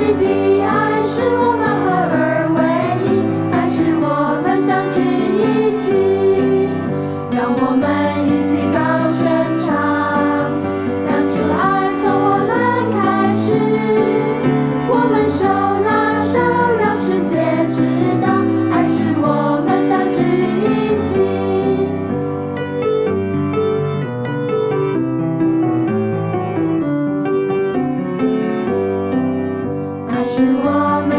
的爱使我们合而为一，爱使我们相聚一起，让我们一起高声唱，让主爱从我们开始，我们手拉手，让世界知道，爱使我们相聚一起。爱使我们